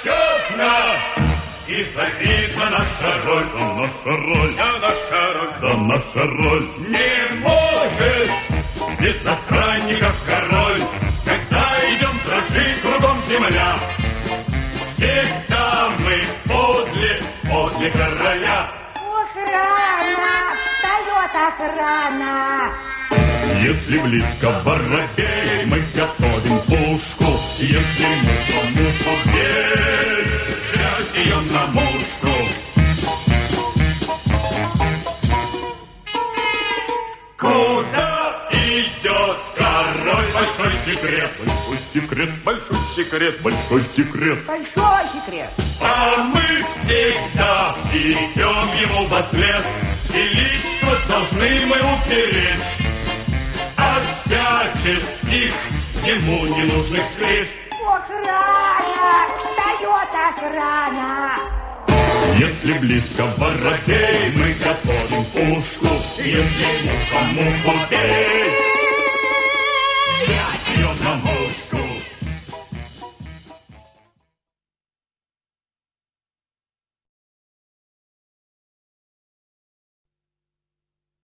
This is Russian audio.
почетно и забита наша роль. Да наша роль, Да наша роль, да наша роль. не может без охранников король. Когда идем дрожит кругом земля, всегда мы подле короля. Охрана! Встает охрана! Если близко воробей, мы готовим пушку. Если муха верь, Взять ее на мушку. Куда идет король? Большой секрет. большой секрет, Большой секрет. большой секрет. Большой секрет! А мы всегда идем ему вослед, и лично должны мы уперечь от всяческих ему ненужных встреч. Охрана! Встает охрана! Если близко воробей, мы готовим пушку. Если муха муху бей,